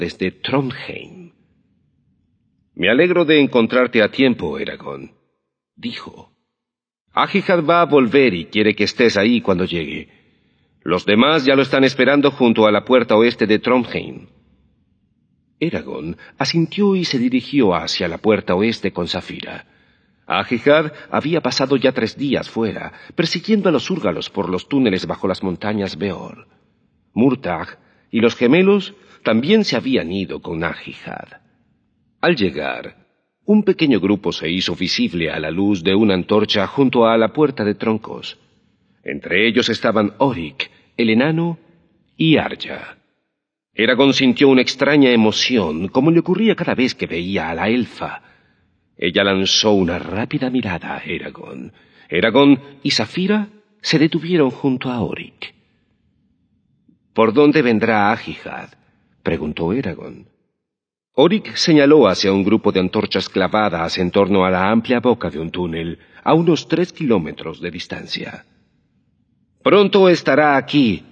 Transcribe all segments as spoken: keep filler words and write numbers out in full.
desde Trondheim. «Me alegro de encontrarte a tiempo, Eragon», dijo. «Ahijad va a volver y quiere que estés ahí cuando llegue. Los demás ya lo están esperando junto a la puerta oeste de Trondheim». Eragon asintió y se dirigió hacia la puerta oeste con Saphira. Ahijad había pasado ya tres días fuera, persiguiendo a los úrgalos por los túneles bajo las montañas Beor. Murtagh y los gemelos también se habían ido con Ahijad. Al llegar, un pequeño grupo se hizo visible a la luz de una antorcha junto a la puerta de troncos. Entre ellos estaban Orik, el enano, y Arya. Eragon sintió una extraña emoción, como le ocurría cada vez que veía a la elfa. Ella lanzó una rápida mirada a Eragon. Eragon y Saphira se detuvieron junto a Orik. «¿Por dónde vendrá Ahijad?», preguntó Eragon. Orik señaló hacia un grupo de antorchas clavadas en torno a la amplia boca de un túnel, a unos tres kilómetros de distancia. «Pronto estará aquí».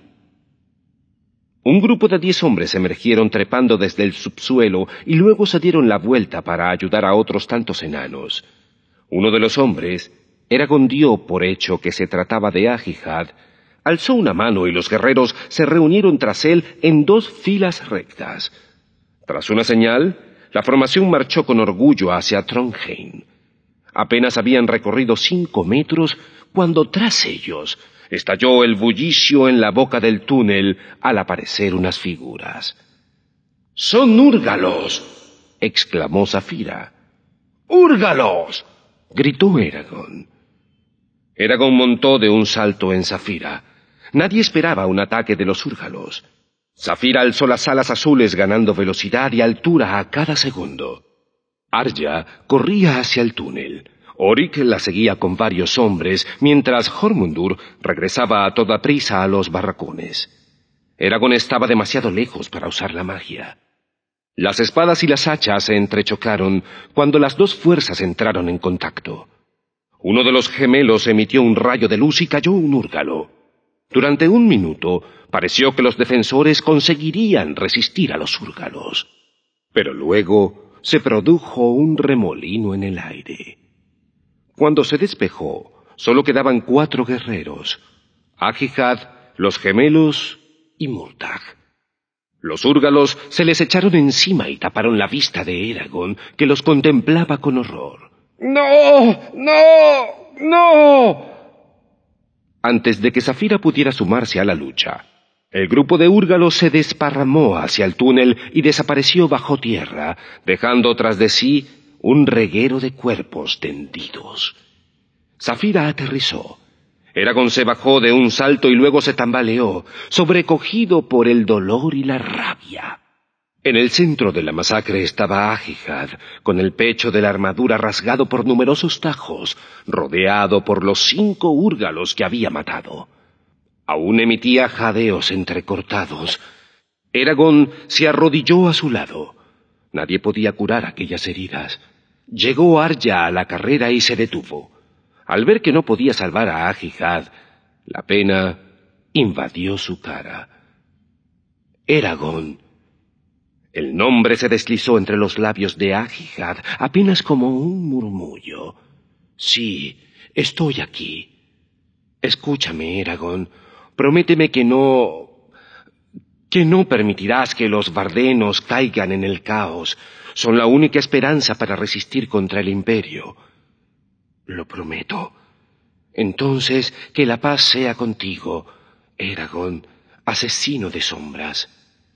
Un grupo de diez hombres emergieron trepando desde el subsuelo y luego se dieron la vuelta para ayudar a otros tantos enanos. Uno de los hombres, Eragon dio por hecho que se trataba de Ahijad, alzó una mano y los guerreros se reunieron tras él en dos filas rectas. Tras una señal, la formación marchó con orgullo hacia Trondheim. Apenas habían recorrido cinco metros cuando tras ellos estalló el bullicio en la boca del túnel al aparecer unas figuras. «¡Son úrgalos!», exclamó Saphira. «¡Úrgalos!», gritó Eragon. Eragon montó de un salto en Saphira. Nadie esperaba un ataque de los úrgalos. Saphira alzó las alas azules ganando velocidad y altura a cada segundo. Arya corría hacia el túnel. Orik la seguía con varios hombres, mientras Jormundur regresaba a toda prisa a los barracones. Eragon estaba demasiado lejos para usar la magia. Las espadas y las hachas se entrechocaron cuando las dos fuerzas entraron en contacto. Uno de los gemelos emitió un rayo de luz y cayó un úrgalo. Durante un minuto pareció que los defensores conseguirían resistir a los úrgalos. Pero luego se produjo un remolino en el aire. Cuando se despejó, solo quedaban cuatro guerreros: Ahijad, los gemelos y Murtagh. Los úrgalos se les echaron encima y taparon la vista de Eragon, que los contemplaba con horror. «¡No! ¡No! ¡No!». Antes de que Saphira pudiera sumarse a la lucha, el grupo de úrgalos se desparramó hacia el túnel y desapareció bajo tierra, dejando tras de sí un reguero de cuerpos tendidos. Saphira aterrizó. Eragon se bajó de un salto y luego se tambaleó, sobrecogido por el dolor y la rabia. En el centro de la masacre estaba Ahijad, con el pecho de la armadura rasgado por numerosos tajos, rodeado por los cinco úrgalos que había matado. Aún emitía jadeos entrecortados. Eragon se arrodilló a su lado. Nadie podía curar aquellas heridas. Llegó Arya a la carrera y se detuvo. Al ver que no podía salvar a Ahijad, la pena invadió su cara. «Eragon». El nombre se deslizó entre los labios de Ahijad, apenas como un murmullo. «Sí, estoy aquí. Escúchame, Eragon. Prométeme que no... que no permitirás que los vardenos caigan en el caos. Son la única esperanza para resistir contra el Imperio». «Lo prometo». «Entonces, que la paz sea contigo, Eragon, asesino de sombras».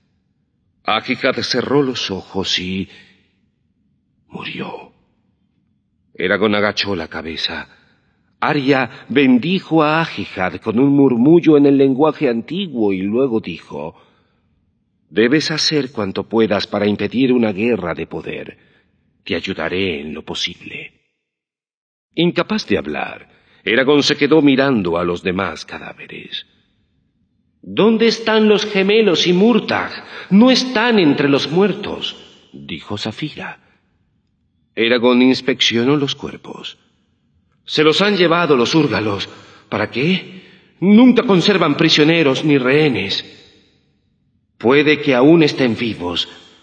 Ahijad cerró los ojos y... murió. Eragon agachó la cabeza. Arya bendijo a Ahijad con un murmullo en el lenguaje antiguo y luego dijo: «Debes hacer cuanto puedas para impedir una guerra de poder. Te ayudaré en lo posible». Incapaz de hablar, Eragon se quedó mirando a los demás cadáveres. «¿Dónde están los gemelos y Murtagh? No están entre los muertos», dijo Saphira. Eragon inspeccionó los cuerpos. «Se los han llevado los úrgalos. ¿Para qué? Nunca conservan prisioneros ni rehenes». «Puede que aún estén vivos»,